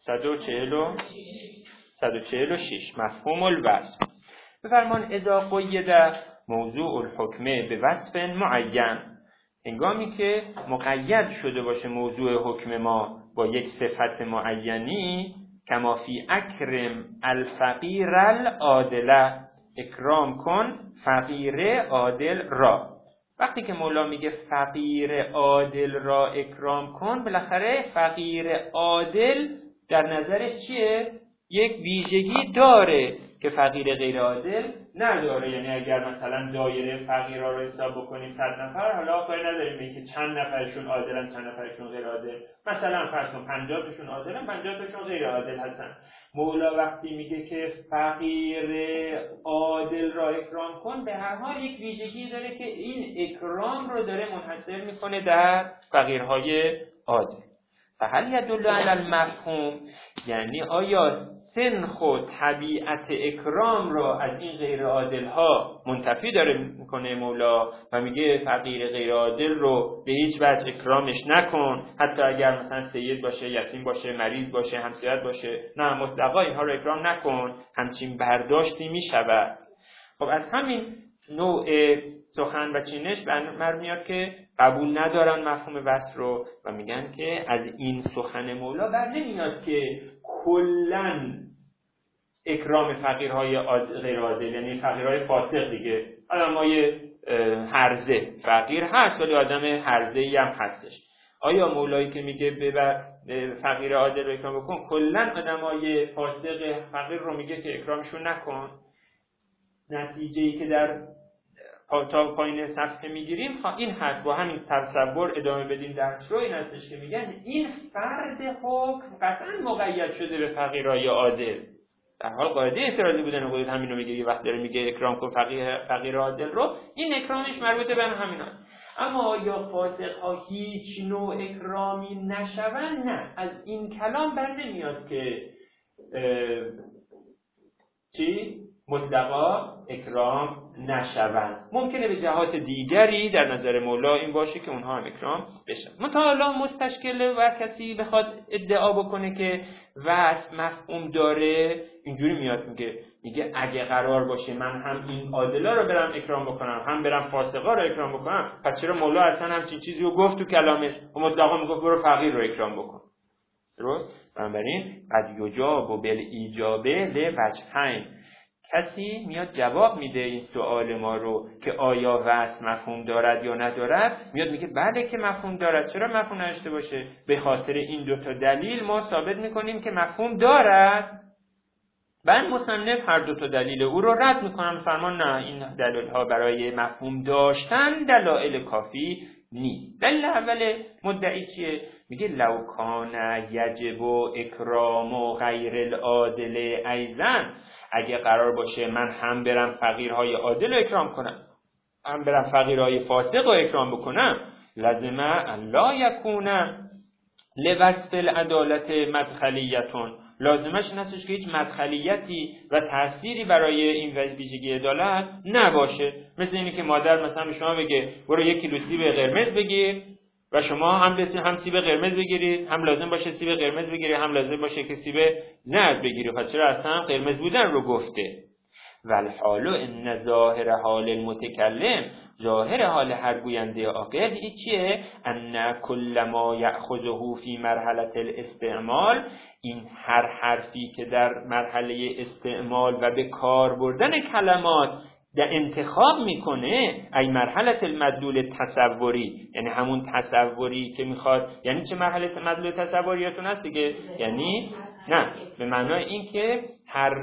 146 مفهوم الوصف. بفرمان اذا قید موضوع الحکم به وصف معین، هنگامی که مقید شده باشه موضوع حکم ما با یک صفت معینی، کما فی اکرم الفقیر العادل، اکرام کن فقیر عادل را. وقتی که مولا میگه فقیر عادل را اکرام کن، بالاخره فقیر عادل در نظرش چیه؟ یک ویژگی داره که فقیر غیر عادل نداره. یعنی اگر مثلا دایره فقیرها رو حساب بکنیم 100 نفر، حالا کاری نداریم به اینکه چند نفرشون عادلن چند نفرشون غیر عادل، مثلا فرض کن 50 تاشون عادلن 50 تاشون غیر عادل هستن. مولا وقتی میگه که فقیر عادل را اکرام کن، به هر حال یک ویژگی داره که این اکرام رو داره منحصر میکنه در فقیرهای عادل. فهل یدل علی المفهوم، یعنی آیا سنخ و طبیعت اکرام را از این غیر عادل ها منتفی داره میکنه مولا و میگه فقیر غیر عادل رو به هیچ وجه اکرامش نکن، حتی اگر مثلا سید باشه، یتیم باشه، مریض باشه، همسایت باشه، نه مطلقا اینها رو اکرام نکن، همچین برداشتی میشود. خب از همین نوع سخن و چینش برمیاد که قبول ندارن مفهوم وصف رو و میگن که از این سخن مولا بر نمیاد که کلن اکرام فقیرهای غیر عادل، یعنی فقیرهای فاسق دیگه، آدمای هرزه فقیر هست ولی آدم هرزه‌ای هم هستش. آیا مولایی که میگه ببر فقیر عادل رو اکرام بکن، کلن آدمای فاسق فقیر رو میگه که اکرامشون نکن؟ نتیجه‌ای که در تا پایین صفحه میگیریم این هست. با همین تصور ادامه بدیم درس رو، این هستش که میگن این فرد حکم قطعا مقید شده به فقیرهای عادل. در حال قاعده اعتراضی بودن خودت همین رو میگه، یه وقت داره میگه اکرام کن فقیر عادل رو، این اکرامش مربوطه به همین هست. اما آیا فاسق ها هیچ نوع اکرامی نشون؟ نه، از این کلام بر نمیاد که مطلقا اکرام نشوند. ممکنه به جهات دیگری در نظر مولا این باشه که اونها هم اکرام بشن. مطالعه مستشکل و کسی بخواد ادعا بکنه که وصف مفهوم داره، اینجوری میاد میگه اگه قرار باشه من هم این عادلا رو برم اکرام بکنم هم برم فاسقا رو اکرام بکنم، پس چرا مولا اصلا همچین چیزی رو گفت تو کلامش و مطلقا میگفت برو فقیر رو اکرام بکن؟ درست؟ بنابراین قد یجاب و بالایجابه لوجهین، کسی میاد جواب میده این سوال ما رو که آیا وصف مفهوم دارد یا ندارد، میاد میگه بله که مفهوم دارد. چرا مفهوم نداشته باشه؟ به خاطر این دوتا دلیل ما ثابت میکنیم که مفهوم دارد. بعد مصنف هر دوتا دلیل او رو رد میکنم، فرمان نه، این دلیل ها برای مفهوم داشتن دلایل کافی نیست. دلیل اول مدعی چیه؟ میگه لو کان یجب اکرام غیر العادل ایضا، اگه قرار باشه من هم برم فقیرهای عادل رو اکرام کنم هم برم فقیرهای فاسق رو اکرام بکنم، لازمه لا یکون لوصف العدالت مدخلیتون، لازمش این هستش که هیچ مدخلیتی و تأثیری برای این ویژگی عدالت نباشه. مثل اینی که مادر مثلا به شما بگه برو 1 کیلو سیب قرمز بگیر و شما هم سیب قرمز بگیرید، هم لازم باشه سیب قرمز بگیرید، هم لازم باشه که سیب زرد بگیرید. پس چرا اصلا قرمز بودن رو گفته؟ والحال ان ظاهر حال المتکلم، ظاهر حال هر گوینده عاقل چیه؟ ان کل ما یأخذه فی مرحله الاستعمال، این هر حرفی که در مرحله استعمال و به کار بردن کلمات در انتخاب میکنه، ای مرحله المدلول تصوری، یعنی همون تصوری که میخواد. یعنی چه مرحله مدلول تصوریاتون هست دیگه؟ یعنی نه، به معنای این که هر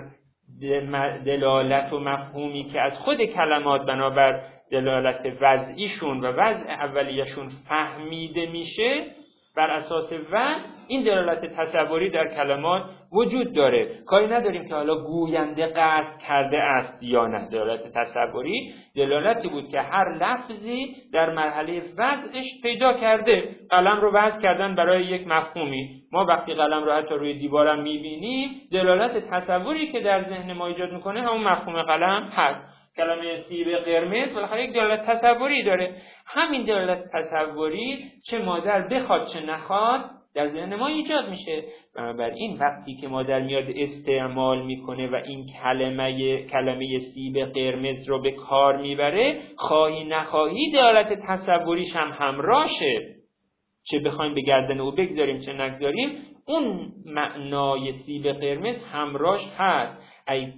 دلالت و مفهومی که از خود کلمات بنابر دلالت وضعیشون و وضع اولیشون فهمیده میشه، بر اساس وضع این دلالت تصوری در کلمات وجود داره. کاری نداریم که حالا گوینده قصد کرده است یا نه. دلالت تصوری دلالتی بود که هر لفظی در مرحله وضعش پیدا کرده. قلم رو وضع کردن برای یک مفهومی. ما وقتی قلم رو حتی روی دیوارم میبینیم، دلالت تصوری که در ذهن ما ایجاد میکنه همون مفهوم قلم هست. کلمه سیب قرمز بالاخره یک دلالت تصوری داره. همین دلالت تصوری چه مادر بخواد چه نخواد در ذهن ما ایجاد میشه. بنابراین وقتی که مادر میاد استعمال میکنه و این کلمه سیب قرمز رو به کار میبره، خواهی نخواهی دلالت تصوریش هم همراهشه، چه بخوایم به گردن او بگذاریم چه نگذاریم، اون معنای سیب قرمز همراهش هست. ای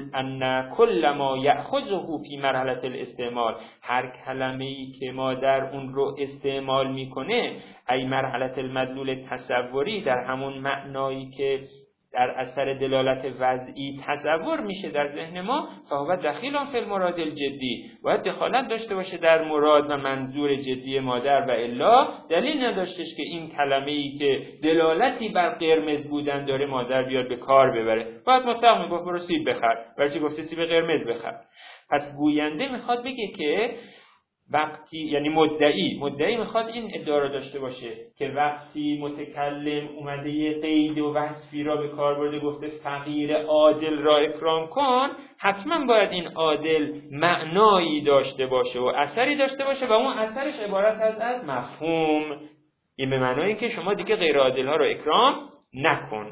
کل ما یأخذه فی مرحله الاستعمال، هر کلمه‌ای که مادر اون رو استعمال میکنه، ای مرحله المدلول تصوری، در همون معنایی که در اثر دلالت وضعی تصور میشه در ذهن ما، فهو دخیل فی المراد الجدی، باید دخالت داشته باشه در مراد و منظور جدی مادر، و الا دلیل نداشتش که این کلمه‌ای که دلالتی بر قرمز بودن داره مادر بیاد به کار ببره. باید مطلق میگفت برو سیب بخر، برای چی گفته سیب قرمز بخر؟ پس گوینده میخواد بگه که وقتی، یعنی مدعی میخواد این ادعا رو داشته باشه که وقتی متکلم اومده یه قید و وصفی را به کار برده، گفته فقیر عادل را اکرام کن، حتما باید این عادل معنایی داشته باشه و اثری داشته باشه و اون اثرش عبارت از مفهوم. این به معنای که شما دیگه غیر عادل ها را اکرام نکن.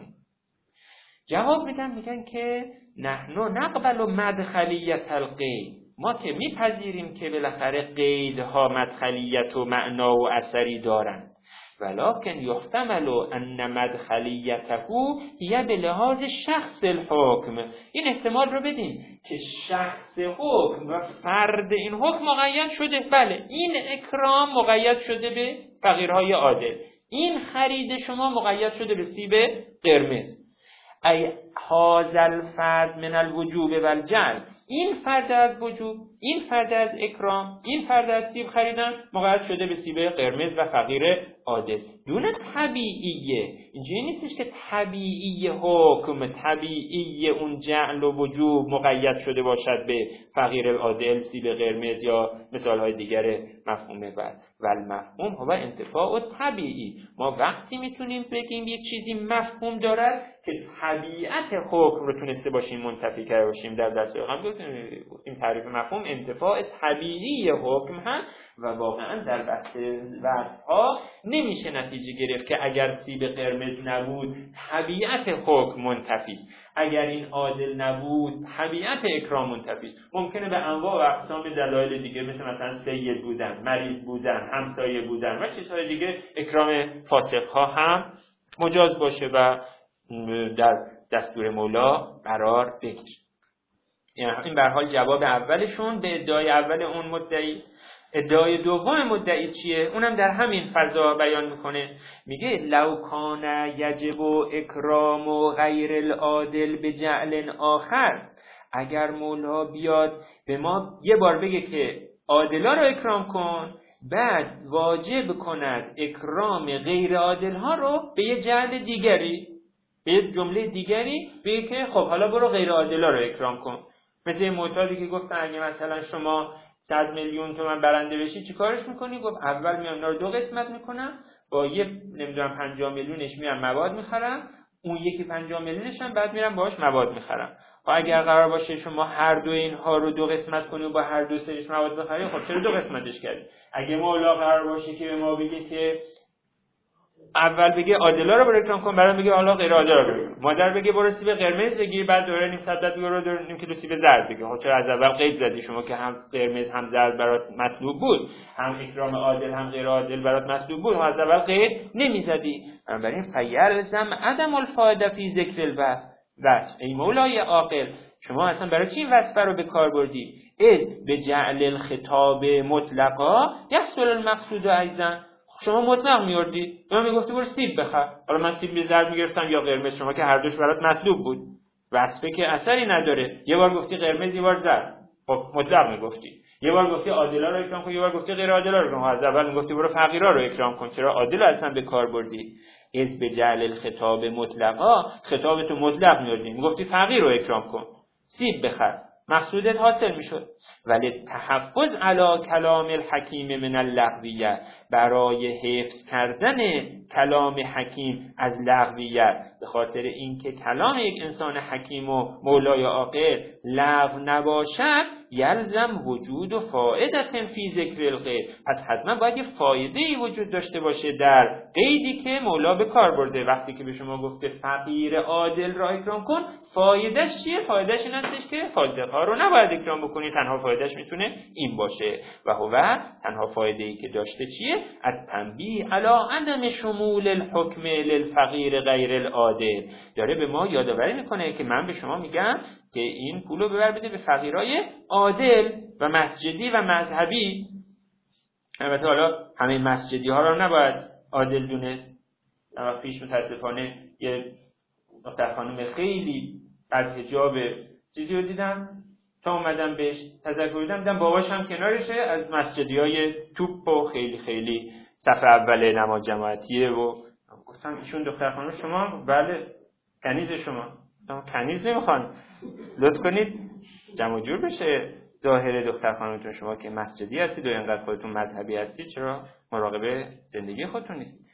جواب میگن که نحن نقبل مدخلیت القید، ما که میپذیریم که بالاخره قیدها مدخلیت و معنا و اثری دارند، ولکن یحتمل ان مدخلیته هی به لحاظ شخص الحکم، این احتمال رو بدیم که شخص حکم و فرد این حکم مقید شده. بله، این اکرام مقید شده به فقیرهای عادل، این خرید شما مقید شده به سیب قرمز. ای هذا الفرد من الوجوب والجعل، این فرد از وجوب، این فرد از اکرام، این فرد از سیب خریدن مقید شده به سیب قرمز و فقیر عادل. دون طبیعیه، اینجوری نیستش که طبیعی حکم، طبیعی اون جعل و وجوب مقید شده باشد به فقیر عادل، سیب قرمز یا مثالهای دیگر مفهوم بعد. والمفهوم هو انتفاع طبیعی، ما وقتی میتونیم بگیم یک چیزی مفهوم دارد که طبیعت حکم رو تونسته باشیم منتفی کرده باشیم. در درس قبل این تعریف مفهوم انتفاع طبیعی حکم هست و واقعا در بحث وصف‌ها نمیشه نتیجه گرفت که اگر سیب قرمز نبود طبیعت حکم منتفی است، اگر این عادل نبود طبیعت اکرام منتفی است. ممکنه به انواع و اقسام دلایل دیگه مثلا سید بودن، مریض بودن، همسایه بودن و چیزهای دیگه اکرام فاسق‌ها هم مجاز باشه و در دستور مولا قرار بگیره. یعنی این به هر حال جواب اولشون به ادعای اول اون مدعی. ادعای دوم مدعی چیه؟ اونم در همین فضا بیان میکنه، میگه لو کان یجب اکرام و غیر العادل به جعل آخر، اگر مولا بیاد به ما یه بار بگه که عادلا رو اکرام کن، بعد واجب کند اکرام غیر عادل ها رو به یه جعل دیگری، به یه جمله دیگری بگه که خب حالا برو غیر عادل ها رو اکرام کن. مثل معتادی که گفتن اگه مثلا شما 100 میلیون تومان برنده بشی چی کارش میکنی؟ گفت اول میام اینا رو دو قسمت میکنم، با یه نمیدونم 50 میلیونش میرم مواد میخرم، اون یکی 50 میلیونش هم بعد میرم باهاش مواد میخرم. و اگر قرار باشه شما هر دو اینها رو دو قسمت کنی و با هر دو سریش مواد بخری، خب چرا دو قسمتش کردی؟ اگه مولا قرار باشه که به ما بگه که اول بگه عادلا رو برو اکرام کن، بعد بگه حالا غیر عادلا رو برو، مادر بگه برو سیب قرمز بگیر، بعد دوره نیم ساعت بعد برو نیم کیلو سیب زرد بگیر، خب چرا از اول قید زدی شما که هم قرمز هم زرد برات مطلوب بود، هم اکرام عادل هم غیر عادل برات مطلوب بود، از اول قید نمیزدی؟ بنابراین فیلزم عدم الفائده فی ذکر الوصف. ای مولای عاقل، شما اصلا برای چی این وصف رو به کار بردی؟ اذ به جعل الخطاب مطلقا یحصل المقصود ایضا، شما مطلق میوردی، من میگفتی برو سیب بخر، حالا من سیب زرد میگرفتم یا قرمز، شما که هر دوش برات مطلوب بود، وصفه که اثری نداره، یه بار گفتی قرمز یه بار زرد، خب مطلق میگفتی، یه بار گفتی عادلا رو اکرام کن یه بار گفتی غیر عادلا رو اکرام کن، از اول میگفتی برو فقیرا رو اکرام کن، چرا عادل اصلا به کار بردی؟ از به جعل الخطاب مطلقا، خطابتو مطلق میوردی، میگفتی فقیر رو اکرام کن، سیب بخر، مقصودت حاصل میشد. ولی تحفظ علی کلام الحکیم من اللغویه، برای حفظ کردن کلام حکیم از لغویت، به خاطر اینکه کلام یک انسان حکیم و مولای عاقل لغو نباشد، یلزم وجود و فائده فی ذکر الغیر، پس حتما باید یه فایده‌ای وجود داشته باشه در قیدی که مولا به کار برده. وقتی که به شما گفته فقیر عادل را اکرام کن، فایدهش چیه؟ فایدهش این هستش که فاسق‌ها رو نباید اکرام بکنی. تنها فایدهش میتونه این باشه. و هو تنها فایده‌ای که داشته چیه؟ التنبیه علی عدم شمول الحکم للفقیر غیر العادل. داره به ما یادآوری میکنه که من به شما میگم که این پولو ببر بده به فقیرای عادل و مسجدی و مذهبی. البته حالا همه مسجدی ها رو نباید عادل دونست. وقت پیش متاسفانه یه دختر خانم خیلی از حجاب چیزی رو دیدم، تا اومدم بهش تذکر بدم، دیدم باباش هم کنارشه، از مسجدی های توپ و خیلی خیلی صف اول نماز جماعتیه. و گفتم ایشون دختر خانم شما؟ بله. کنیز شما؟ کنیز نمیخوان، لطف کنید جمع جور بشه ظاهر دختر خانمتون. شما که مسجدی هستید و اینقدر خودتون مذهبی هستید، چرا مراقب زندگی خودتون نیست؟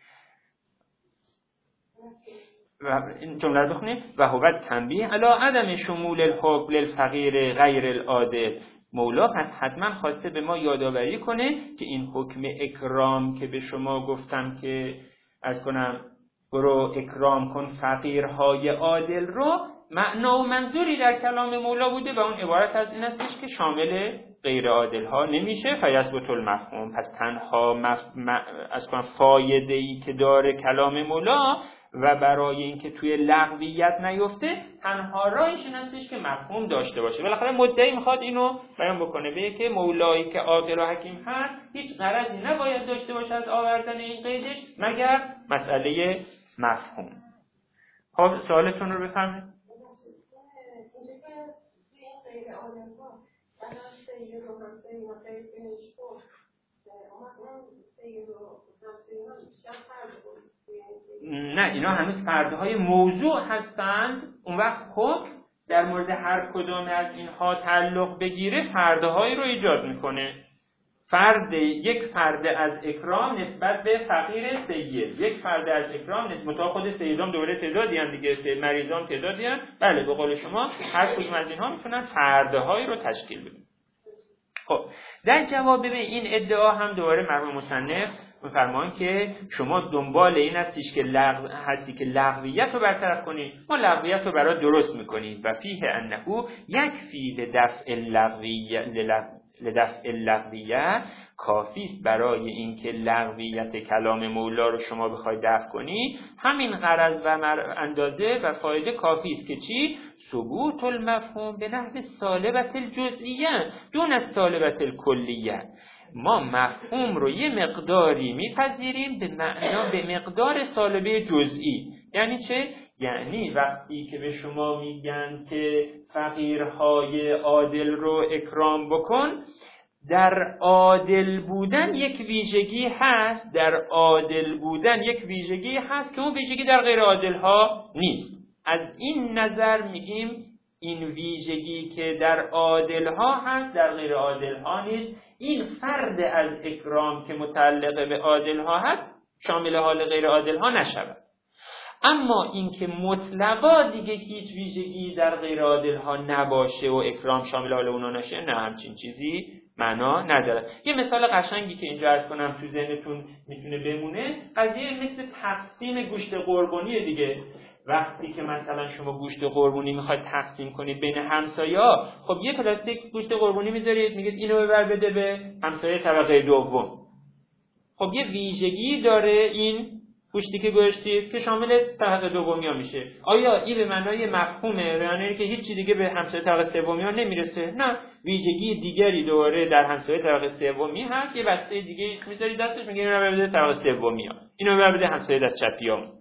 و این جمله رو بخونید. و هو تنبیه علی عدم شمول الحکم للفقیر غیر العادل. مولا پس حتما خواسته به ما یادآوری کنه که این حکم اکرام که به شما گفتم که از کنم برو اکرام کن فقیرهای عادل رو، معنا و منظوری در کلام مولا بوده و اون عبارت از این هستش که شامل غیر عادل ها نمیشه. فیثبت المفهوم، پس تنها از کنم فایده‌ای که داره کلام مولا و برای اینکه توی لغویت نیفته، تنها راهش این هستش که مفهوم داشته باشه. بالاخره مدعی میخواد اینو بیان بکنه، بگه که مولایی که عاقل و حکیم هست هیچ غرضی نباید داشته باشه از آوردن این قیدش مگر مسئله مفهوم. خب سوالتون رو بفرمایید. نه، اینا هنوز فردهای موضوع هستند. اون وقت حکم در مورد هر کدام از اینها تعلق بگیره فردهایی رو ایجاد میکنه. یک فرد از اکرام نسبت به فقیر سید، یک فرد از اکرام نسبت خود سیدان دوره تعدادی هم دیگه، مریضان تعدادی هم. بله به قول شما هر کدوم از اینها میتونن فردهایی رو تشکیل بدن. خب در جواب به این ادعا هم دوباره مرحوم مصنف می‌فرمایند که شما دنبال این هستی که لغویت رو برطرف کنید. ما لغویت رو برای درست میکنیم و فیه انه یکفی لدفع اللغویه، کافی است برای اینکه لغویت کلام مولا رو شما بخواید دفع کنید. همین غرض و اندازه و فایده کافی است که چی؟ ثبوت المفهوم به نحو سالبت الجزئیه دون از سالبت الکلیه. ما مفهوم رو یه مقداری میپذیریم به مقدار سالبه جزئی. یعنی چه؟ یعنی وقتی که به شما میگن که فقیرهای عادل رو اکرام بکن، در عادل بودن یک ویژگی هست، که اون ویژگی در غیر عادل ها نیست. از این نظر میگیم این ویژگی که در عادل ها هست در غیر عادل ها نیست. این فرد از اکرام که متعلق به عادل ها هست شامل حال غیر عادل ها نشود. اما اینکه مطلقا دیگه هیچ ویژگی در غیر عادل ها نباشه و اکرام شامل حال اونا نشه، نه، همچین چیزی معنا نداره. یه مثال قشنگی که اینجا عرض کنم تو ذهنتون میتونه بمونه، قضیه مثل تقسیم گوشت قربانی دیگه. وقتی که مثلا شما گوشت قربانی میخواید تقسیم کنید بین همسایه‌ها، خب یه پلاستیک گوشت قربانی میذارید، میگید اینو ببر بده به همسایه طبقه دوم. خب یه ویژگی داره این گوشتی که گذاشتید که شامل طبقه دومیا میشه. آیا این به معنای مفهومه؟ یعنی که هیچ چیز دیگه به همسایه طبقه سومیا نمیرسه؟ نه، ویژگی دیگری دوباره در همسایه طبقه سومی هست. یه بسته دیگه میذارید دستش، میگه اینو ببر بده طبقه سومیا، اینو ببر بده همسایه دست چپیام.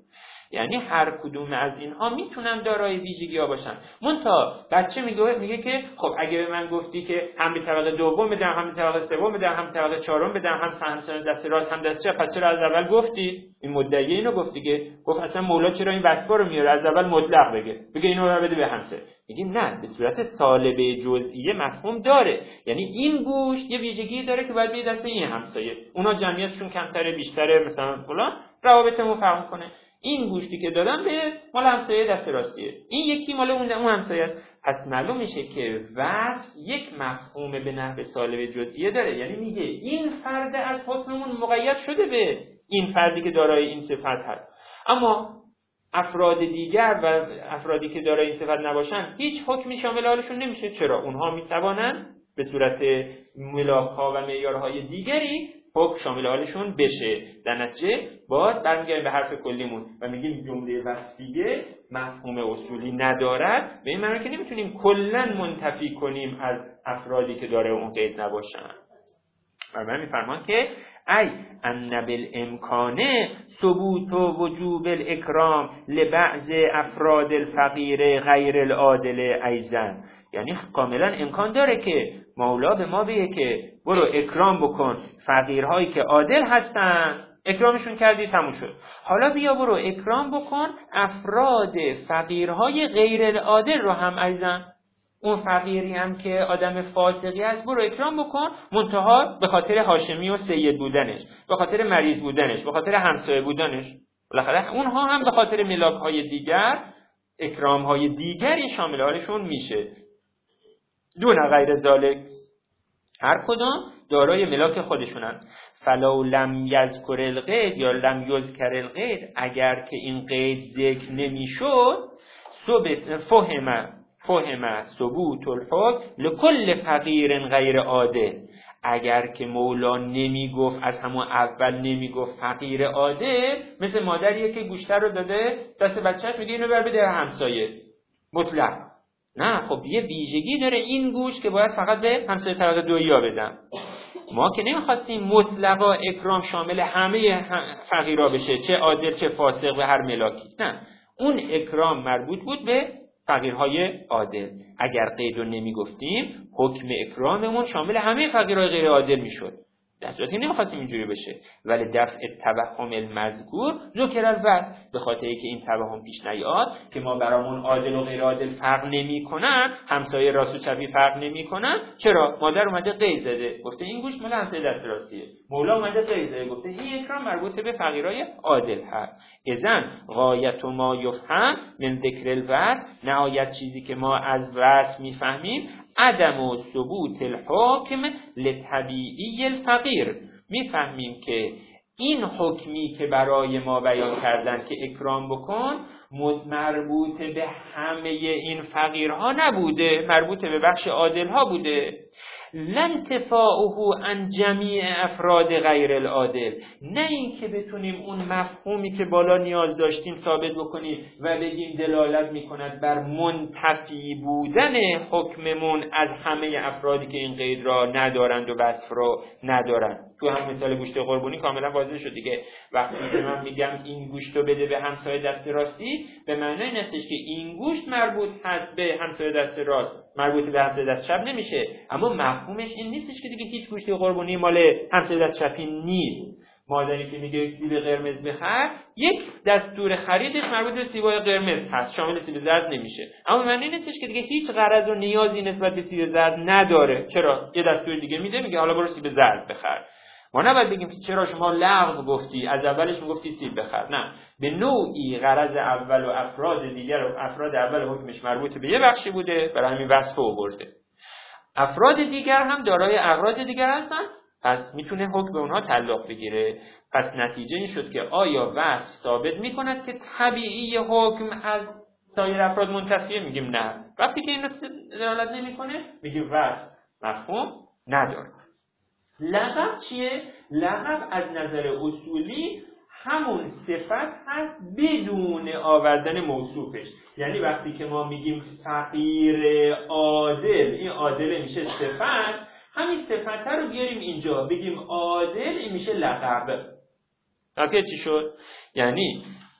یعنی هر کدوم از اینها میتونن دارای ویژگی‌ها باشن. منتها بچه میگه که خب اگه به من گفتی که هم به طبقه دوم بدم، هم به طبقه سوم بدم، هم طبقه چهارم بدم، هم همسایه دست راست هم دست چپ، پس چرا از اول گفتی؟ این مدعی اینو گفت دیگه. گفت اصلا مولا چرا این وصفا رو میاره؟ از اول مطلق بگه اینو رو بده به همسایه. میگیم نه، به صورت سالبه جزئیه مفهوم داره. یعنی این گوشت یه ویژگی داره که باید به دست این همسایه، اونا جمعیتشون کمتره بیشتره مثلا فلان، روابطمون فرق کنه. این گوشتی که دادم به مال همسایه دست راستیه، این یکی مال اون همسایه است. پس معلوم میشه که وصف یک مفهوم به نحو سالب جزئیه داره. یعنی میگه این فرد از حکممون مقید شده به این فردی که دارای این صفت هست، اما افراد دیگر و افرادی که دارای این صفت نباشن هیچ حکمی شامل حالشون نمیشه. چرا؟ اونها میتوانن به صورت ملاک‌ها و معیارهای دیگری حکم شامل حالشون بشه. در نتیجه باز برمیگردیم به حرف کلیمون و میگیم جمله وصفیه مفهوم اصولی ندارد، به این معنی که نمیتونیم کلاً منتفی کنیم از افرادی که داره اون قید نباشن. و من میفرمان که ای ان بالامکانه ثبوت و وجوب الاکرام لبعض افراد الفقیر غیر العادل ایزن، یعنی کاملا امکان داره که مولا به ما بگه که برو اکرام بکن فقیرهایی که عادل هستن، اکرامشون کردی تموم شد. حالا بیا برو اکرام بکن افراد فقیرهای غیر العادل رو هم ایزن، اون فقیری هم که آدم فاسقی است برو اکرام بکن، منتها به خاطر هاشمی و سید بودنش، به خاطر مریض بودنش، به خاطر همسایه بودنش، بالاخره اونها هم به خاطر ملاک‌های دیگر اکرام‌های دیگری شامل حالشون میشه. دون غیر ذالک، هر کدام دارای ملاک خودشونن. فلو لم یذکر القید یا لم یذکر القید، اگر که این قید ذکر نمیشد، فهم ثبوت الحکم لکل فقیر غیر عادل، اگر که مولا نمیگفت از همون اول نمیگفت فقیر عادل، مثل مادریه که گوشت رو داده دست بچه‌ش میگه اینو بر بده همسایه مطلق. نه، خب یه ویژگی داره این گوشت که باید فقط به همسایه طبقه دویی بدم. ما که نمیخواستیم مطلقا اکرام شامل همه فقیرها بشه، چه عادل چه فاسق و هر ملاکی. نه، اون اکرام مربوط بود به فقیرهای عادل. اگر قید رو نمیگفتیم حکم اکراممون شامل همه فقیرهای غیر عادل میشد. در صورتی نمیخواستیم اینجوری بشه. ولی دفع توهم المذکور ذکر الوصف، به خاطری که این توهم پیش نیاد که ما برامون عادل و غیر عادل فرق نمیکنن، همسایه راست و چپی فرق نمیکنن. چرا؟ مادر اومده قید زده گفته این گوشت مال همسایه دست راستیه، مولا اومده قید زده گفته این اکرام مربوط به فقیرای عادل هست. اذن غایت ما یفهم من ذکر الوصف، نهایت چیزی که ما از وصف میفهمیم عدم و ثبوت الحکم لطبیعی الفقیر. میفهمیم که این حکمی که برای ما بیان کردن که اکرام بکن مربوط به همه این فقیرها نبوده، مربوط به بخش عادلها بوده. لانتفاعه عن جمیع افراد غیر العادل، نه این که بتونیم اون مفهومی که بالا نیاز داشتیم ثابت بکنیم و بگیم دلالت میکند بر منتفی بودن حکممون از همه افرادی که این قید را ندارند و وصف را ندارند. تو هم مثال گوشت قربانی کاملا واضح شد دیگه. وقتی که من میگم این گوشت رو بده به همسایه دست راستی، به معنی این استش که این گوشت مربوط هست به همسایه دست راست، مربوط به همسایه دست چپ نمیشه. اما مفهومش این نیستش که دیگه هیچ گوشت قربانی مال همسایه دست چپی نیست. مادری که میگه سیب قرمز بخر، یک دستور خریدش مربوط به سیب‌های قرمز هست، شامل سیب زرد نمیشه. اما معنی نیستش که دیگه هیچ غرض و نیازی نسبت به سیب زرد نداره. چرا؟ یه دستور دیگه میده، میگه حالا برو سیب زرد بخر. ما نباید بگیم که چرا شما لغو گفتی، از اولش میگفتی سیب بخر. نه، به نوعی غرض اول و افراد دیگر و افراد اول حکمش مربوط به یه بخشی بوده، برای همین وصف آورده. افراد دیگر هم دارای اغراض دیگر هستن، پس میتونه حکم به اونها تعلق بگیره. پس نتیجه این شد که آیا وصف ثابت میکند که طبیعی حکم از سایر افراد منتفیه؟ میگیم نه. وقتی که این دلالت نمیکنه میگیم وصف مفهوم نداره. لقب چیه؟ لقب از نظر اصولی همون صفت هست بدون آوردن موصوفش. یعنی وقتی که ما میگیم فقیر عادل، این عادل میشه صفت، همین صفت رو بیاریم اینجا بگیم عادل، این میشه لقب. تاکید چی شد؟ یعنی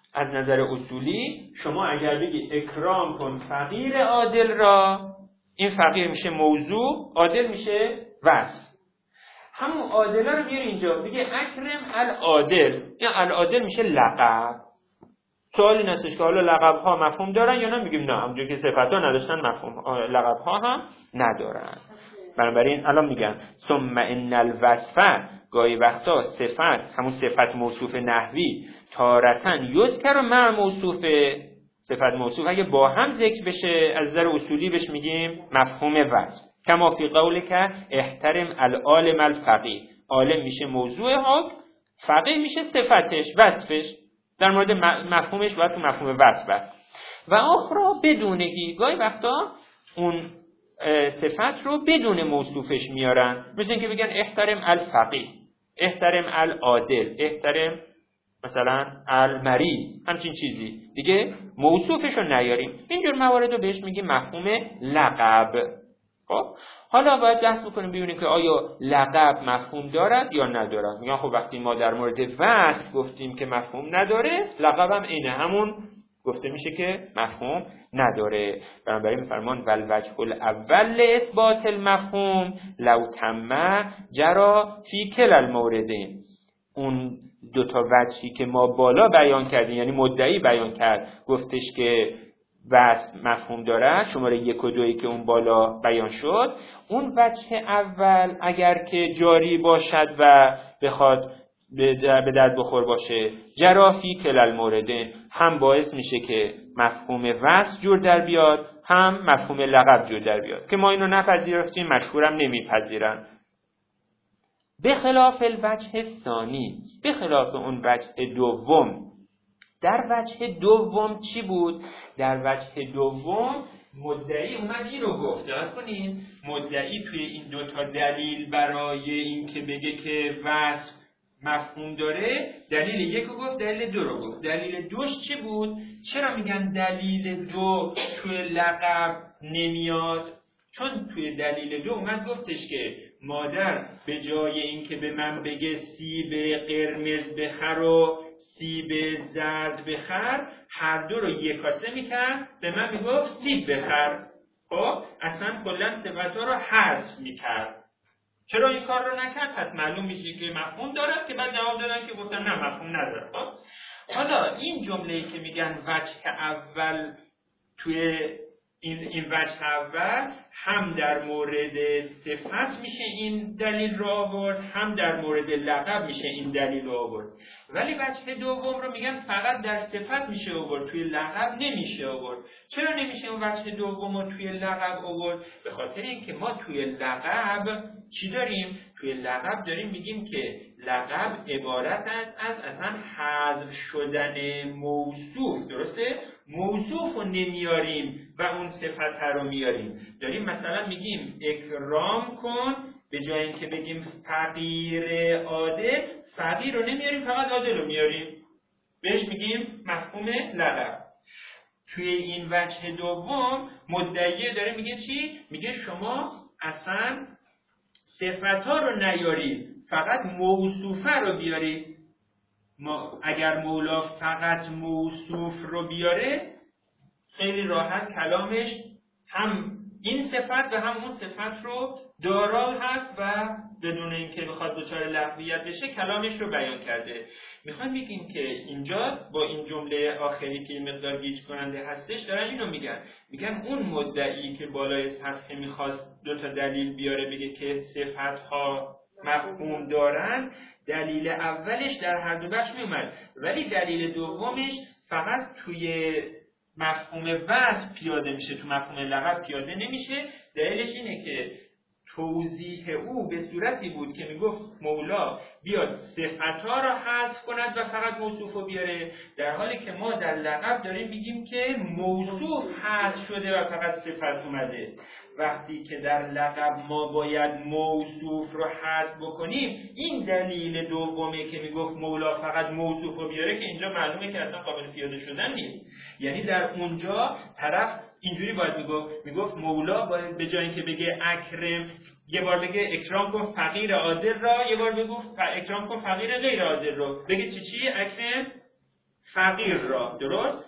از نظر اصولی شما اگر بگی اکرام کن فقیر عادل را، این فقیر میشه موضوع، عادل میشه وصف. همون عادله رو بیار اینجا بگه اکرم العادل، یا العادل میشه لقب. سوالی نستش که حالا لقب ها مفهوم دارن یا نه؟ میگیم نه، همونجوری که صفت ها نداشتن مفهوم لقب ها هم ندارن. بنابراین الان میگن ثم ان الوصف، گاهی وقتا صفت، همون صفت موصوف نحوی، تارتن یذکر مع موصوف، صفت موصوف اگه با هم ذکر بشه از نظر اصولی بهش میگیم مفهوم وصف. کما فی قولک احترم العالم الفقیه، عالم میشه موضوع حکم، فقیه میشه صفتش، وصفش، در مورد مفهومش باید تو مفهوم وصف است. و اخرى بدونگی، گاهی وقتا اون صفت رو بدون موصوفش میارن، مثل اینکه بگن احترم الفقیه، احترم العادل، احترم مثلا المریض، همچین چیزی دیگه موصوفش رو نیاریم. اینجور موارد رو بهش میگیم مفهوم لقب. خب حالا باید بحث بکنیم ببینیم که آیا لقب مفهوم دارد یا ندارد. میگن خب وقتی ما در مورد وصف گفتیم که مفهوم نداره، لقب هم اینه، همون گفته میشه که مفهوم نداره. بنابراین میفرمان والوجه الاول لاثبات المفهوم لو تم جرا فی کل الموردین. اون دو تا وجهی که ما بالا بیان کردیم، یعنی مدعی بیان کرد گفتش که وصف مفهوم دارد، شماره 1 و 2 که اون بالا بیان شد، اون وجه اول اگر که جاری باشد و بخواد به درد بخور باشه، جرا فی کل الموردین، هم باعث میشه که مفهوم وصف جور در بیاد، هم مفهوم لقب جور در بیاد، که ما اینو نپذیرفتیم، مشهورم نمیپذیرن. به خلاف الوجه الثانی، به خلاف اون وجه دوم. در وجه دوم چی بود؟ در وجه دوم مدعی اومد این رو گفت، دقت کنین، مدعی توی این دوتا دلیل برای این که بگه که وصف مفهوم داره، دلیل 1 رو گفت، دلیل 2 رو گفت. دلیل 2ش چی بود؟ چرا میگن دلیل 2 توی لقب نمیاد؟ چون توی دلیل 2 اومد گفتش که مادر به جای این که به من بگه سیب قرمز بخر و سیب زرد بخر، هر دو رو یک کاسه میکرد، به من میگفت سیب بخر. خب اصلا کلا صفت‌ها رو حذف میکرد. چرا این کار رو نکرد؟ پس معلوم میشه که مفهوم داره، که بعد جواب دادن که گفتن نه مفهوم نداره. خب حالا این جمله‌ای که میگن وجه اول، توی این وجه اول هم در مورد صفت میشه این دلیل رو آورد، هم در مورد لقب میشه این دلیل رو آورد. ولی وجه دوم رو میگن فقط در صفت میشه آورد، توی لقب نمیشه آورد. چرا نمیشه اون وجه دوم رو توی لقب آورد؟ به خاطر اینکه ما توی لقب چی داریم؟ توی لقب داریم میگیم که لقب عبارت است از اصلا حذف شدن موصوف، درسته؟ موصوف رو نمیاریم و اون صفت رو میاریم. داریم مثلا میگیم اکرام کن، به جای اینکه بگیم فقیر عادل، فقیر رو نمیاریم، فقط عادل رو میاریم، بهش میگیم مفهوم لقب. توی این وجه دوم مدعی داره میگه چی؟ میگه شما اصلا صفت‌ها رو نیارید، فقط موصوفه رو بیارید. اگر مولا فقط موصوف رو بیاره، خیلی راحت کلامش هم این صفت و هم اون صفت رو دارا هست و بدون اینکه بخواد دچار لغویت بشه کلامش رو بیان کرده. میخوام بگیم که اینجا با این جمله آخری که این مقدار گیج کننده هستش دارن اینو میگن اون مدعی که بالای صفحه میخواست 2 تا دلیل بیاره بگه که صفت‌ها مفهوم دارن، دلیل اولش در هر دو بخش میومد، ولی دلیل دومش فقط توی مفهوم وصف پیاده میشه، تو مفهوم لقب پیاده نمیشه. دلیلش اینه که توضیح او به صورتی بود که میگفت مولا بیاد صفت‌ها را حذف کند و فقط موصوف رو بیاره، در حالی که ما در لقب داریم میگیم که موصوف حذف شده و فقط صفت اومده. وقتی که در لقب ما باید موصوف رو حذف بکنیم، این دلیل دومه که میگفت مولا فقط موصوف رو بیاره که اینجا معلومه که اصلا قابل پیاده شدن نیست. یعنی در اونجا طرف اینجوری باید میگفت مولا باید به جای اینکه بگه اکرم، یه بار بگه اکرام کن فقیر عادل را، یه بار بگه اکرام کن فقیر غیر عادل را، بگه چی اکرم فقیر را. درست؟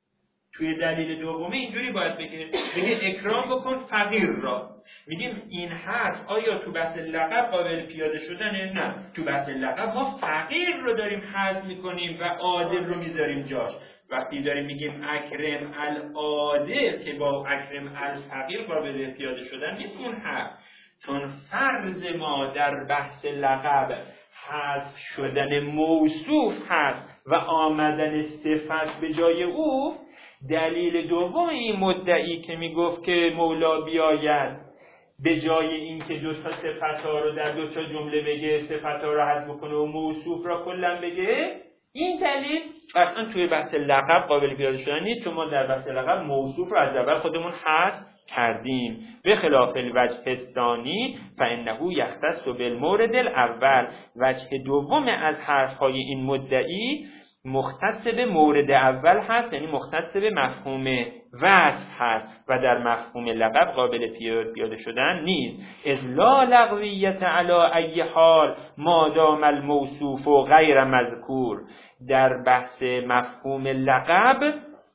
توی دلیل دومه اینجوری باید بگه اکرام بکن فقیر را. میگیم این حرف آیا تو بحث لقب قابل پیاده شدنه؟ نه. تو بحث لقب ما فقیر رو داریم حذف میکنیم و عادل رو میذاریم جاش. وقتی داریم میگیم اکرم العادل که با اکرم الفقیر قابل پیاده شدن نیست اون حرف، چون فرض ما در بحث لقب حذف شدن موصوف هست و آمدن صفت به جای او. دلیل دوم این مدعی که میگفت که مولا بیاید به جای اینکه دو تا صفت‌ها رو در دو تا جمله بگه، صفت‌ها رو حذف کنه و موصوف را کلا بگه، این دلیل قطعا توی بحث لقب قابل پیاده شدن نیست، چون ما در بحث لقب موصوف رو از اول خودمون حذف کردیم. به خلاف الوجه الثانی فانه یختص بالمورد الاول. وجه دوم از حرف‌های این مدعی مختص به مورد اول هست، یعنی مختص به مفهوم وصف هست و در مفهوم لقب قابل پیاده شدن نیست. اذ لا لغویت علی ای حال ما دام الموصوف غیر مذکور. در بحث مفهوم لقب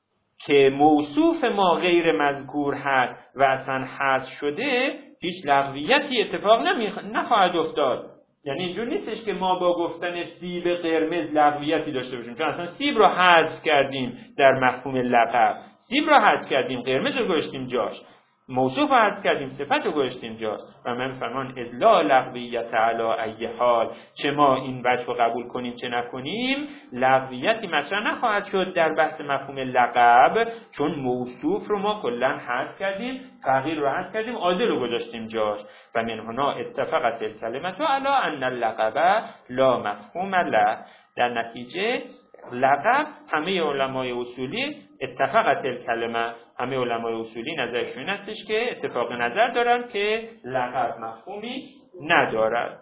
که موصوف ما غیر مذکور هست و اصلا حذف شده، هیچ لغویتی اتفاق نخواهد افتاد. یعنی اینجور نیستش که ما با گفتن سیب قرمز لغویتی داشته باشیم، چون اصلا سیب رو حذف کردیم در مفهوم لقب، سیب رو حذف کردیم، قرمز رو گذاشتیم جاش، موصوف رو حذف کردیم، صفت رو گذاشتیم جاش. و من فرمان از لا لغویت علی ای حال، چه ما این وجه رو قبول کنیم چه نکنیم، لغویتی مطرح نخواهد شد در بحث مفهوم لقب، چون موصوف رو ما کلا حذف کردیم، فقیر رو حذف کردیم، عادل رو گذاشتیم جاش. و من هنا اتفقت الکلمه علی ان اللقب لا مفهوم له. در نتیجه لقب همه علمای اصولی اتفقت الکلمه، همه علمای اصولی نظرشون این هستش که اتفاق نظر دارن که لقب مفهومی ندارد.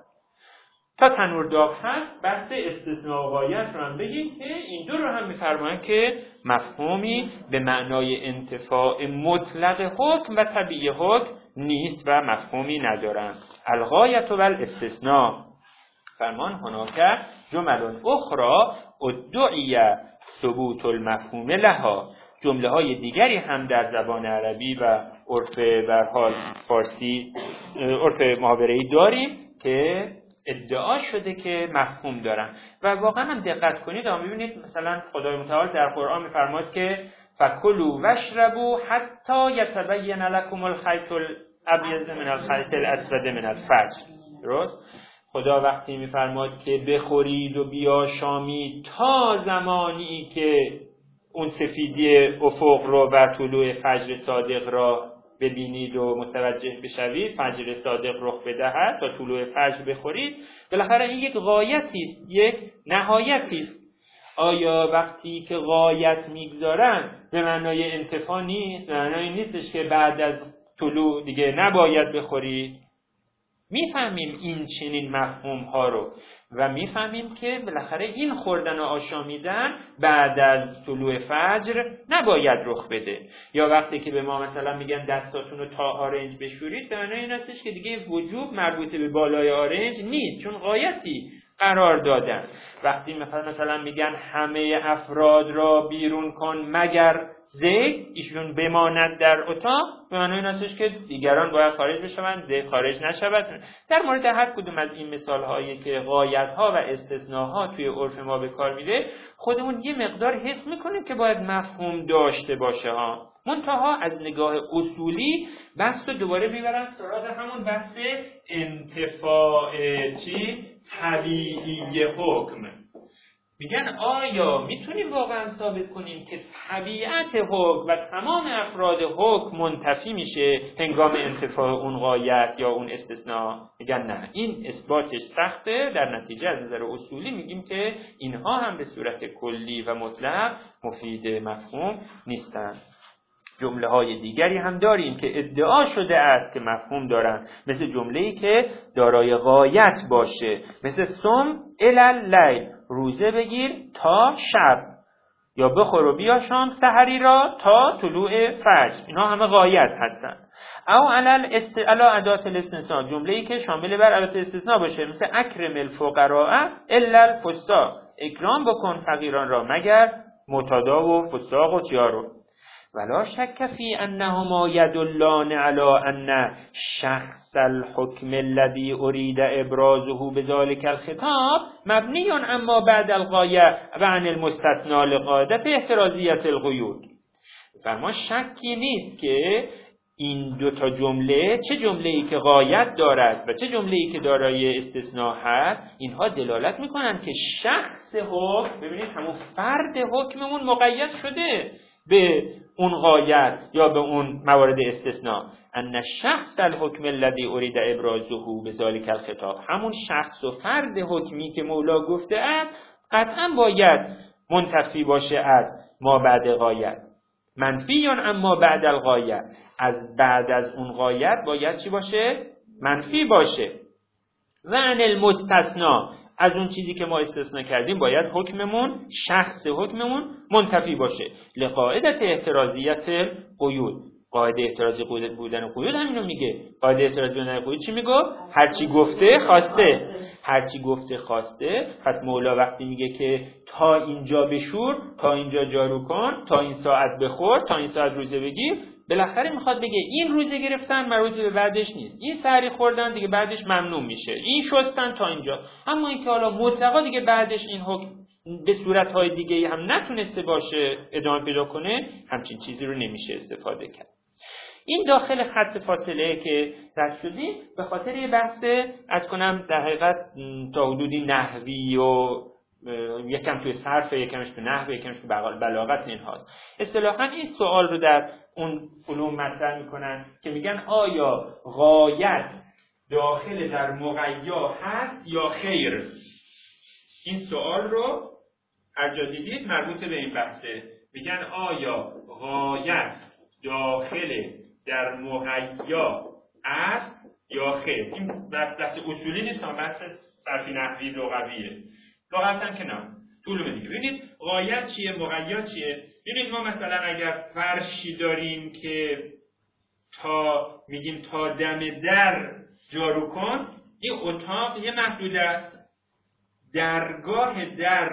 تا تنور داغ هست بحث استثناء و غایت رو هم بگیم که این دو رو هم می‌فرمایند که مفهومی به معنای انتفاع مطلق حکم و طبیعی حکم نیست و مفهومی ندارند. الغایت و الاستثناء فرمان هناك جمل اخرى ادعی ثبوت المفهوم لها. جمله های دیگری هم در زبان عربی و عرف به حال فارسی، عرف محاوره‌ای داریم که ادعا شده که مفهوم دارن و واقعا هم دقت کنید و می‌بینید مثلا خدای متعال در قرآن می‌فرماید که فکلوا واشربوا حتی یتبین لکم الخیط الابیض من الخیط الاسود من الفجر. درست؟ خدا وقتی می‌فرماید که بخورید و بیاشامید تا زمانی که اون سفیدی افق رو و طلوع فجر صادق را ببینید و متوجه بشوید، فجر صادق رخ بدهد تا طلوع فجر بخورید، بالاخره این یک غایتی است، یک نهایتی است. آیا وقتی که غایت میگذارن به معنای انتفاع نیست؟ به معنای نیستش که بعد از طلوع دیگه نباید بخورید؟ میفهمیم این چنین مفهوم ها رو و میفهمیم که بالاخره این خوردن و آشامیدن بعد از طلوع فجر نباید رخ بده. یا وقتی که به ما مثلا میگن دستاتون رو تا آرنج بشورید، به معنای این هستش که دیگه وجوب مربوط به بالای آرنج نیست، چون غایتی قرار دادن. وقتی مثلا میگن همه افراد را بیرون کن مگر زید، ایشون بماند در اتاق، به معنای این هستش که دیگران باید خارج بشوند، زید خارج نشود. در مورد هر کدوم از این مثال هایی که غایت ها و استثناء ها توی عرف ما به کار میره، خودمون یه مقدار حس میکنیم که باید مفهوم داشته باشه ها. منتها از نگاه اصولی بحث رو دوباره میبرن سراغ همون بحث انتفاع طبیعی حکم. میگن آیا میتونیم واقعا ثابت کنیم که طبیعت حکم و تمام افراد حکم منتفی میشه هنگام انتفاع اون غایت یا اون استثناء؟ میگن نه، این اثباتش سخته. در نتیجه از نظر اصولی میگیم که اینها هم به صورت کلی و مطلق مفید مفهوم نیستند. جمله های دیگری هم داریم که ادعا شده است که مفهوم دارن، مثل جمله‌ای که دارای غایت باشه، مثل صم الی اللیل، روزه بگیر تا شب، یا بخور و بیاشام سحری را تا طلوع فجر. اینا همه غایت هستند. او علی ادات الاستثناء، جمله‌ای که شامل بر ادات استثناء باشه، مثل اکرم الفقراء الا الفسطاء، اکرام بکن فقیران را مگر معتادا و فساق و چیارو. ولا شک فی انهما یدلان علی ان شخص الحکم الذی ارید ابرازه بذلک الخطاب مبنی اما بعد الغایه و عن المستثنى لقاعدة احترازیت القیود. فرما شکی نیست که این دو تا جمله، چه جمله‌ای که غایت دارد و چه جمله‌ای که دارای استثناء هست، اینها دلالت میکنن که شخص حکم، ببینید همون فرد حکممون مقید شده به اون غایت یا به اون موارد استثناء. ان شخص الحکم الذی ارید ابرازه بذلک الخطاب، همون شخص و فرد حکمی که مولا گفته است قطعا باید منتفی باشه از ما بعد غایت، منفی اما بعد الغایه، از بعد از اون غایت باید چی باشه؟ منفی باشه. و عن المستثنا، از اون چیزی که ما استثنا کردیم باید حکممون، شخص حکممون منتفی باشه. لقاعدة احترازیت قیود، قاعده احترازی بودن قیود همینو میگه. قاعده احترازی بودن قیود چی میگه؟ هرچی گفته خواسته، هرچی گفته خواسته. پس مولا وقتی میگه که تا اینجا بشور، تا اینجا جارو کن، تا این ساعت بخور، تا این ساعت روزه بگیر، بالاخره میخواد بگه این روزه گرفتن مربوط به بعدش نیست، این سحری خوردن دیگه بعدش ممنوع میشه، این شستن تا اینجا. اما اینکه حالا مطلقا دیگه بعدش این حکم به صورتهای دیگه هم نتونسته باشه ادامه پیدا کنه، همچین چیزی رو نمیشه استفاده کرد. این داخل خط فاصله که رد شدیم به خاطر یه بحث از کنم در حقیقت تا حدودی نحوی و یکم توی صرف، یکمش تو نحو، یکمش تو بلاغت اینهاست. اصطلاحاً این سوال رو در اون علوم مطرح میکنن که میگن آیا غایت داخل در مغیا هست یا خیر؟ این سوال رو هر جا دیدید مربوط به این بحثه. میگن آیا غایت داخل در مغیا است یا خیر؟ این بحث اصولی نیست، بحث صرفی نحوی لغویه. لغت هم که نه، علوم دیگه. ببینید غایت چیه، مغیا چیه؟ ببینید ما مثلا اگر فرشی داریم که تا میگیم تا دم در جارو کن، این اتاق یه محدوده است. درگاه در،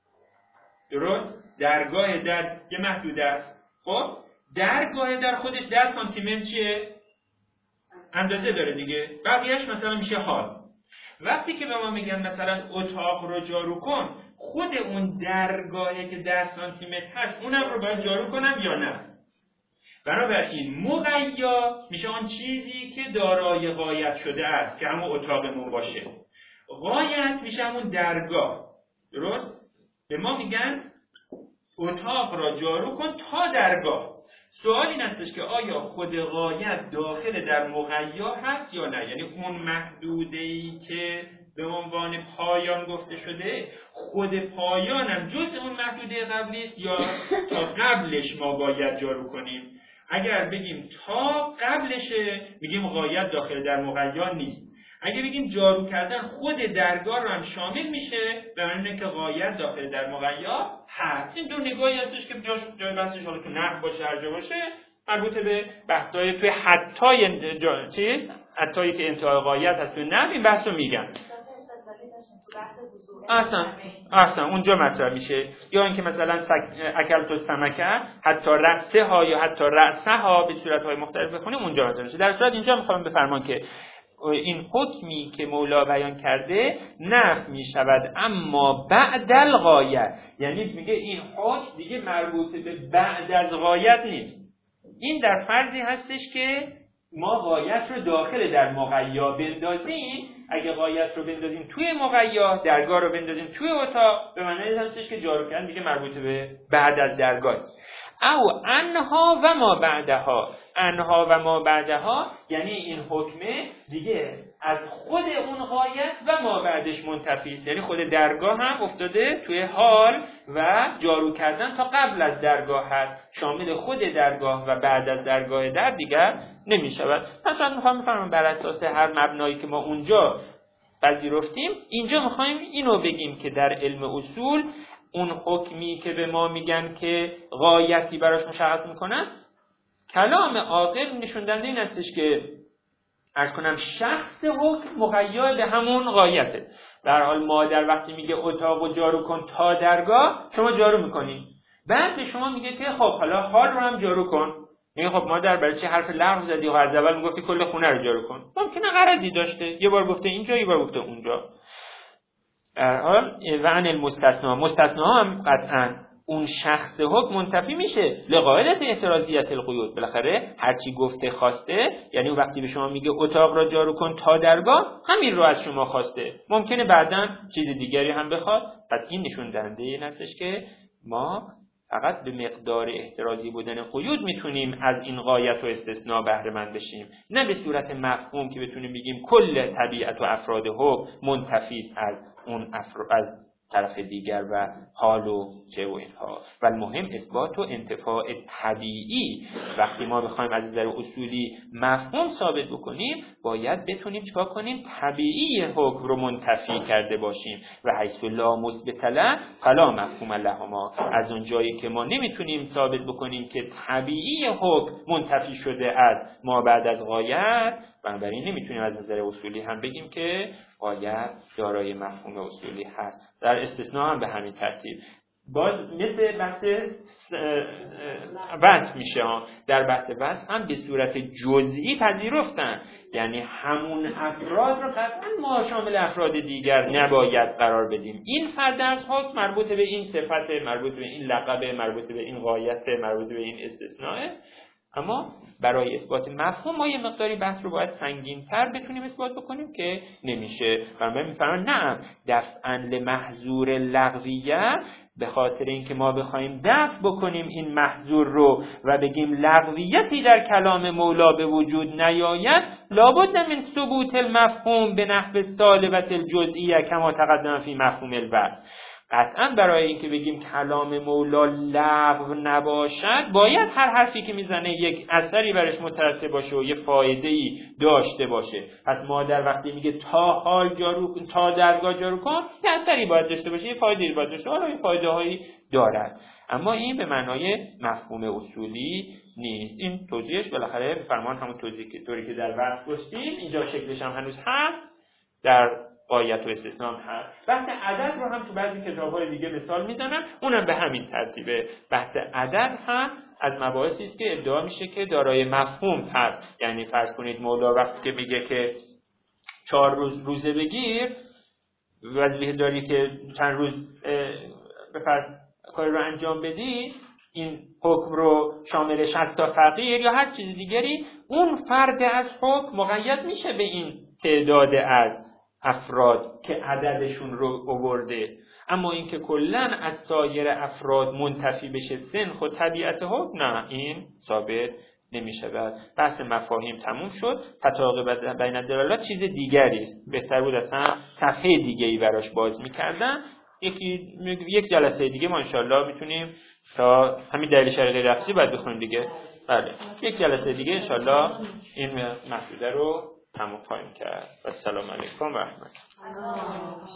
درست؟ درگاه در یه محدوده است. خب درگاه در خودش 10 سانتی متر چیه؟ اندازه داره دیگه. بقیهش مثلا میشه حال. وقتی که به ما میگن مثلا اتاق رو جارو کن، خود اون درگاهی که 10 سانتی متر هست اونم رو باید جارو کنم یا نه؟ بنابراین مغیا میشه آن چیزی که دارای غایت شده است که همون اتاقمون باشه. غایت میشه همون درگاه. درست؟ به ما میگن اتاق را جارو کن تا درگاه. سوال این هستش که آیا خود غایت داخل در مغیا هست یا نه؟ یعنی اون محدوده‌ای که به عنوان پایان گفته شده، خود پایان هم جز اون محدوده قبلی است یا تا قبلش ما باید جارو کنیم؟ اگر بگیم تا قبلشه میگیم غایت داخل در مغیا نیست. اگه بگیم جارو کردن خود درگاه رو هم شامل میشه، به معنی اینه که غایت داخل در مغیا هست. این دو نگاهی هستش که جای بحثش حالا تو نحو باشه هر جا باشه، مربوط به بحث‌های توی حتای چیز، حتایی که انتهای غایت هست تو نحو، این بحث رو میگن. اصلا اونجا مطرح میشه. یا اینکه مثلا اکلت السمکه حتی رأسه ها یا حتی رأسه ها به صورت‌های مختلف بخونیم اونجا مطرح میشه. در صورت اینجا میخوام بفرمان که این حکمی که مولا بیان کرده نفی می شود اما بعد الغایت، یعنی میگه این حکم دیگه مربوط به بعد از غایت نیست. این در فرضی هستش که ما غایت رو داخل در مغیا بندازیم. اگه غایت رو بندازیم توی مغیا، درگاه رو بندازیم توی اتاق، به معنی هستش که جارو کردن دیگه مربوط به بعد از درگاه. او انها و ما بعدها، انها و ما بعدها یعنی این حکمه دیگه از خود اون غایت و ما بعدش منتفی است. یعنی خود درگاه هم افتاده توی حال و جارو کردن تا قبل از درگاه هست، شامل خود درگاه و بعد از درگاه در دیگر نمی شود. پس من میخوام بفرمم بر اساس هر مبنایی که ما اونجا پذیرفتیم، اینجا میخوایم اینو بگیم که در علم اصول اون حکمی که به ما میگن که غایتی براش مشخص میکنن، کلام عاقل نشون دهنده این هستش که عرض کنم شخص حکم مقید به همون غایته. به هر حال مادر وقتی میگه اتاقو جارو کن تا درگاه، شما جارو میکنی. بعد به شما میگه که خب حالا حال رو هم جارو کن. میگه خب ما در برای چه حرف لغو زدی و از اول میگفتی کل خونه رو جارو کن. ممکنه غرضی داشته، یه بار گفته اینجا یه بار گفته اونجا. حال و عن المستثنا، مستثنا هم قطعا اون شخص حکم منتفی میشه لقاعدت اعتراضیت القیود. بالاخره هرچی گفته خواسته، یعنی وقتی به شما میگه اتاق را جارو کن تا درگاه، همین رو از شما خواسته. ممکنه بعداً چیز دیگری هم بخواد. پس این نشون دهنده این هستش که ما فقط به مقدار احترازی بودن قیود میتونیم از این غایت و استثناء بهره مند بشیم، نه به صورت مفهوم که بتونیم بگیم کل طبیعت و افراد حکم منتفی است از اون از طرف دیگر و حال و چه و اینها. و المهم اثبات و انتفاع طبیعی. وقتی ما بخوایم از نظر اصولی مفهوم ثابت بکنیم، باید بتونیم چیکار کنیم؟ طبیعی حکم رو منتفی کرده باشیم. و حیث لا مثبت له فلا مفهوم لهما. از اون جایی که ما نمیتونیم ثابت بکنیم که طبیعی حکم منتفی شده از ما بعد از غایت، بنابراین نمیتونیم از نظر اصولی هم بگیم که غایت دارای مفهوم اصولی هست. در استثناء هم به همین ترتیب. باز مثل بحث وصف میشه. در بحث وصف هم به صورت جزئی پذیرفتن، یعنی همون افراد رو قطعا ما شامل افراد دیگر نباید قرار بدیم. این فرد از حکم مربوط به این صفت، مربوط به این لقب، مربوط به این غایت، مربوط به این استثناء. اما برای اثبات مفهوم ما یه مقداری بحث رو باید سنگین‌تر بتونیم اثبات بکنیم که نمیشه. برای میفرمان نه دفعاً لمحظور لغویه، به خاطر اینکه ما بخوایم دفع بکنیم این محظور رو و بگیم لغویتی در کلام مولا به وجود نیاید، لابد من ثبوت المفهوم به نحو سالبت الجزئیه کما تقدم فی مفهوم الوصف. قطعا برای اینکه بگیم کلام مولا لغو نباشد، باید هر حرفی که میزنه یک اثری برش مترتب باشه و یه فایده‌ای داشته باشه. پس ما در وقتی میگه تا حال جارو کن، تا درگاه جارو کن، یه اثری باید داشته باشه، یه فایده‌ای باید داشته باشه. حالا این فایده‌هایی دارد، اما این به معنای مفهوم اصولی نیست. این توضیحش بالاخره فرمان همون توضیحی که طوری که در وصف گفتیم، اینجا شکلش هم هنوز هست، در غایت و استثناء هست. بحث عدد رو هم تو بعضی کتاب‌های دیگه مثال میزنن، اونم به همین ترتیبه. بحث عدد هم از مباحثی است که ادعا میشه که دارای مفهوم هست. یعنی فرض کنید مولا وقتی که میگه که 4 روزه بگیر، وظیفه داری که چند روز کاری رو انجام بدی، این حکم رو شامل 60 تا فقیر یا هر چیز دیگری، اون فرد از حکم مقید میشه به این تعداد از افراد که عددشون رو آورده. اما اینکه کلاً از سایر افراد منتفی بشه سن خود طبیعت حکم، نه، این ثابت نمیشه. بحث مفاهیم تموم شد. تطابق بین الدلالات چیز دیگری است. بهتر بود اصلا صفحه دیگه‌ای براش باز می‌کردن. یک جلسه دیگه ما انشالله میتونیم تا همین دلیل شرعی لفظی باید بخونیم دیگه. بله، یک جلسه دیگه انشالله این محدوده رو تموم خواهیم کرد. السلام علیکم و رحمت الله.